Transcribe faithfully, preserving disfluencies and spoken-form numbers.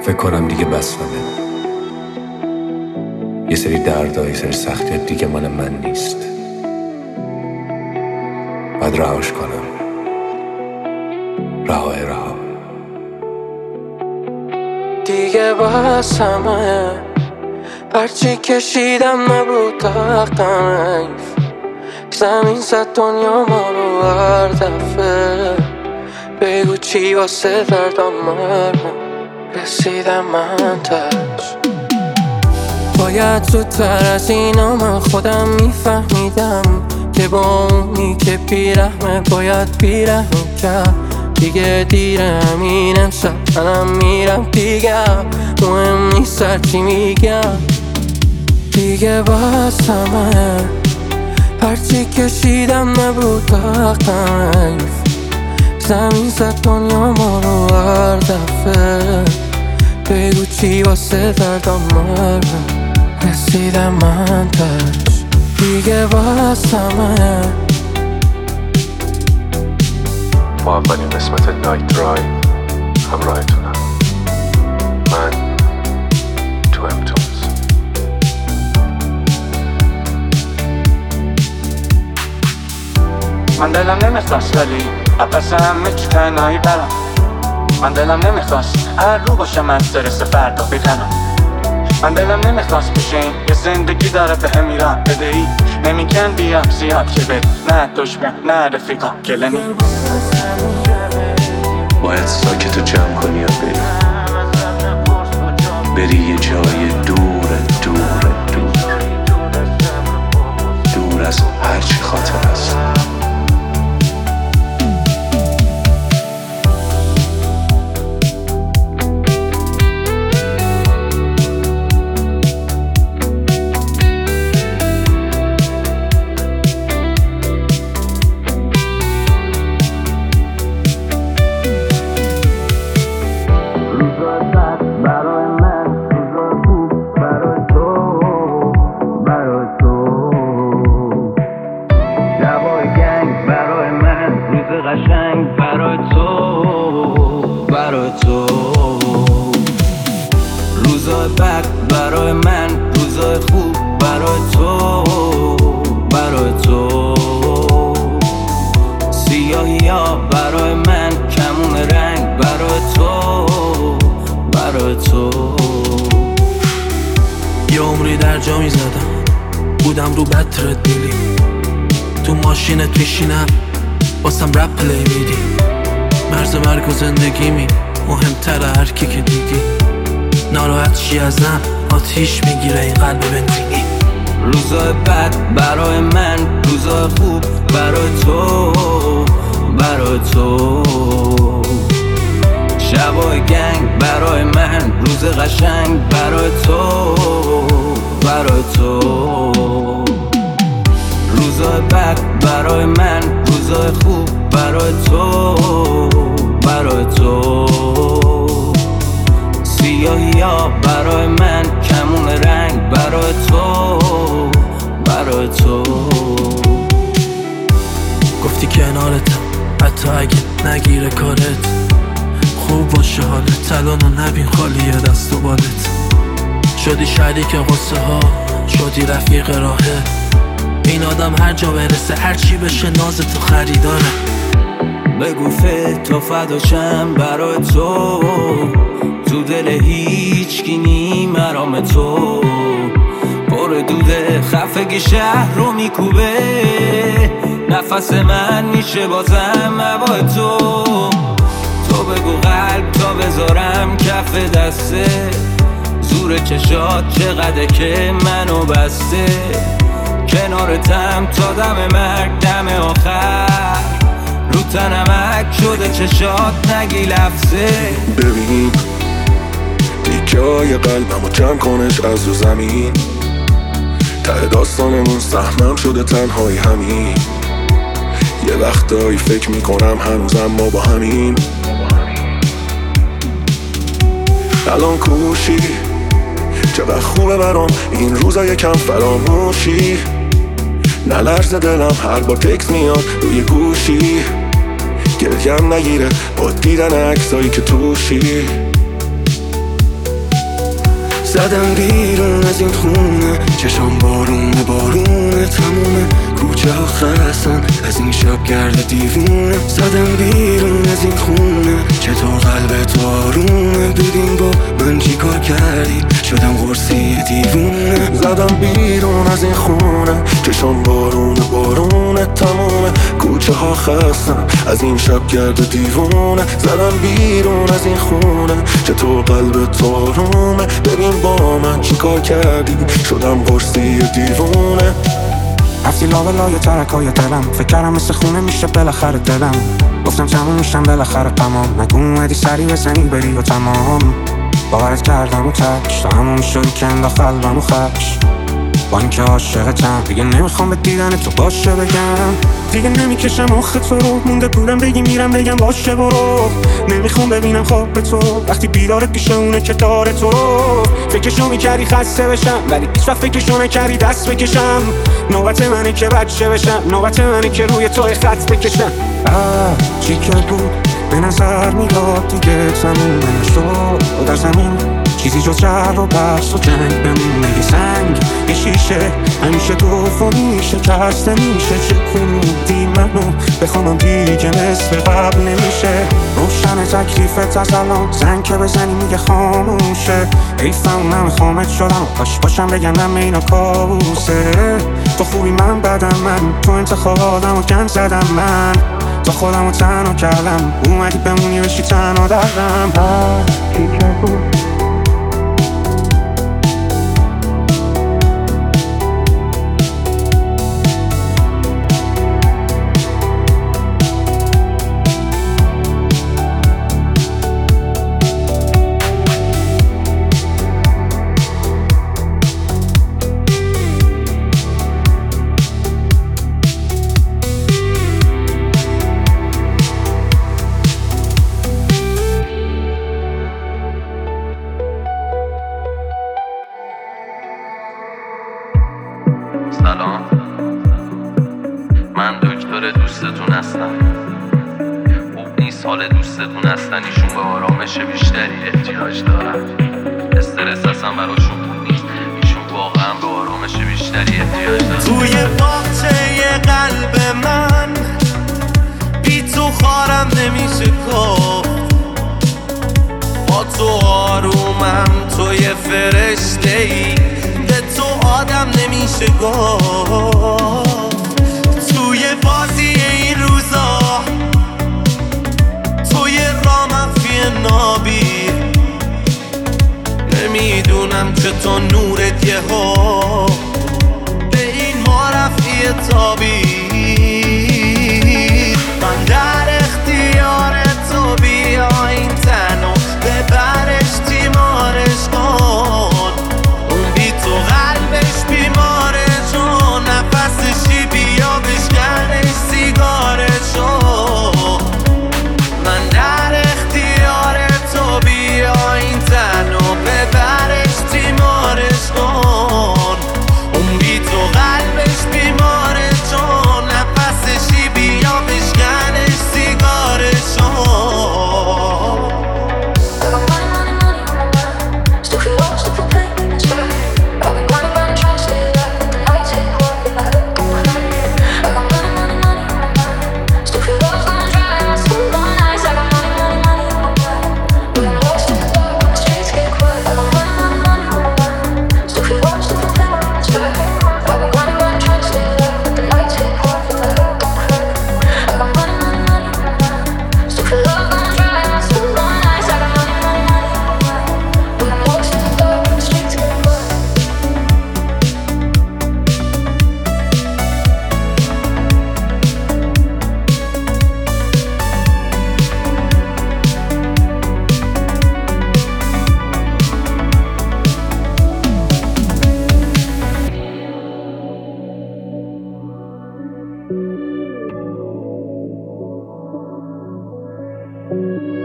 فکر کنم دیگه بسمه. یه سری دردا، یه سری سختیت دیگه مال من نیست. باید رهاش کنم. رهای رها دیگه بسمه. هرچی کشیدم نبود تقیف. زمین زد دنیا ما رو هر دفعه. بگو چی واسه دردم مرمه. رسیدم من تش. باید زودتر از اینا من خودم میفهمیدم که با اونی که بیرحمه باید بیرحم کرد. دیگه دیره همین امشب منم میرم دیگه. مهم نیست هرچی میگم. دیگه بسمه. هرچی کشیدم نبود تقیف. زمین زد دنیا ما رو هر دفعه. بگو چی واسه دردم مرمه. رسیدم من تش. دیگه بسمه. با اولین قسمت نایت راید همراهتونم. من تو امتونز. من دلم نمیخواست ولی اپس همه چی تنهایی برم. من دلم نمیخواست هر رو باشم از استرس فردا بکنم. من دلم نمیخواست بشین یه زندگی داره به هم میرم بدهی. نمیگن بیام زیاد که بد نه دشمن نه رفیقا گلنی. باید ساکتو جمع کنی و بری بری یه جای دور دور دور دور از هرچی خاطر است. قشنگ برای تو برای تو. روزای بد برای من روزای خوب برای تو برای تو. سیاهی ها برای من کمون رنگ برای تو برای تو. یه عمری در جا می زدم بودم رو بد تردمیلی. تو ماشینت میشینم واسم رپ پلی میدی. مرز مرگ و زندگی می مهمتره هر کی که دیدی. ناراحت چی ازم آتیش میگیره این قلب بنزینی. روزای بد برای من روزای خوب برای تو برای تو. شبای گنگ برای من روز قشنگ برای تو برای تو. روزای بد برای من روزای خوب برای تو برای تو. سیاهی ها برای من کمون رنگ برای تو برای تو. گفتی کنارتم حتی اگه نگیره کارت. خوب باشه حالت الانو نبین خالیه دست و بالت. شدی شریک قصه ها شدی رفیق راهه. این آدم هر جا برسه هر چی بشه ناز تو خریداره. بگو تو فداشم برای تو. تو دل هیچ کی نی مرام تو. پر دوده خفگی شهر رو میکوبه. نفس من میشه بازم هوای تو. تو بگو قلب تا بذارم کف دسته. زور چشات چقدر که منو بسته. کنارتم تا دم مرگ دم آخر. رو تنمک شده چشات نگی لفظه. ببین دیگه های قلبمو جمع کنش از رو زمین. ته داستانمون سهمم شده تنهایی همین. یه وقتایی فکر میکنم هنوزم ما با همین. الان کوشی چقدر خوبه برام این روزا یکم فراموشی. نلرزه دلم هر بار تکس میاد روی گوشی. گریم نگیره با دیدن عکسایی که توشی. زدم بیرون از این خونه، چشام بارونه بارونه، تموم کوچه ها خستن از این شب گرد دیوونه. زدم بیرون از این خونه، چطور قلب تو آرومه؟ ببین با من چی کار کردی، شدم قرصی دیوونه. زدم بیرون از این خونه، چشام بارونه بارونه، تموم کوچه ها خستن از این شب گرد دیوونه. زدم بیرون از این خونه، چطور قلب تو آرومه؟ ببین با من چی کار کردی، شدم قرصی دیوونه. رفتی لا بلای ترکای دلم، فکر کردم مثل خونه میشه بالاخره دلم. گفتم تموم میشم بالاخره تمام، نگو اومدی سری بزنی بری و تمام. باورت کردم و تش تا همون شدی که انداخت قلبم و خش. با اینکه عاشقتم دیگه نمیخوام به دیدن تو باشه بگم، دیگه نمیکشم مخ تو رو، مونده پولم بگی میرم بگم باشه برو. نمیخوام ببینم خواب تو وقتی بیدارت پیش اونه که داره تو رو. فکرشو میکردی خسته بشم ولی هیچ وقت فکرشو نکردی دست بکشم. نوبت منه که بچه بشم، نوبت منه که روی تو خط بکشم. آه چی که بود به نظر میداد دیگه تمومه نشد و در زمین چیزی جز جر و بحث و جنگ بمونه. یه سنگ یه شیشه همیشه دومی شکسته میشه. چه کنودی منو بخوامم دیگه مثل قبل نمیشه. روشن تکلیفت از الان زنگ که بزنی میگه خاموشه. ایفم نمیخوامت شدم کاش باشم بگم نم اینا کابوسه. تو خوبی من بدم من، تو انتخاب آدم و گند زدم من. تا خودم رو تنها کردم اومدی بمونی بشی تنها دردم. ها کی که بود سلام، من دکتر دوستتون هستم. خوب نیست حال دوستتون هستن، ایشون به آرامش بیشتری احتیاج دارن. استرس اصلا براشون خوب نیست، ایشون واقعا به آرامش بیشتری احتیاج دارن. توی باغچه قلب من بی تو خارم نمیشه گفت. با تو آرومم، توی فرشته ای، به تو آدم نمیشه گفت. توی بازی این روزا توی رامفی نابی، نمیدونم چطور نورت یه ها به این ما رفعی تابی. من در اختیار تو، بیا این تنو ببرش تیمارش کن. اون بی تو قلبش بیماره جون، نفسشی بیا بشکنش سیگارشو. من در اختیار تو، بیا این تنو ببرش تیمارش کن. اون بی تو قلبش بیماره جون، نفسشی بیا بشکنش سیگارشو. thank you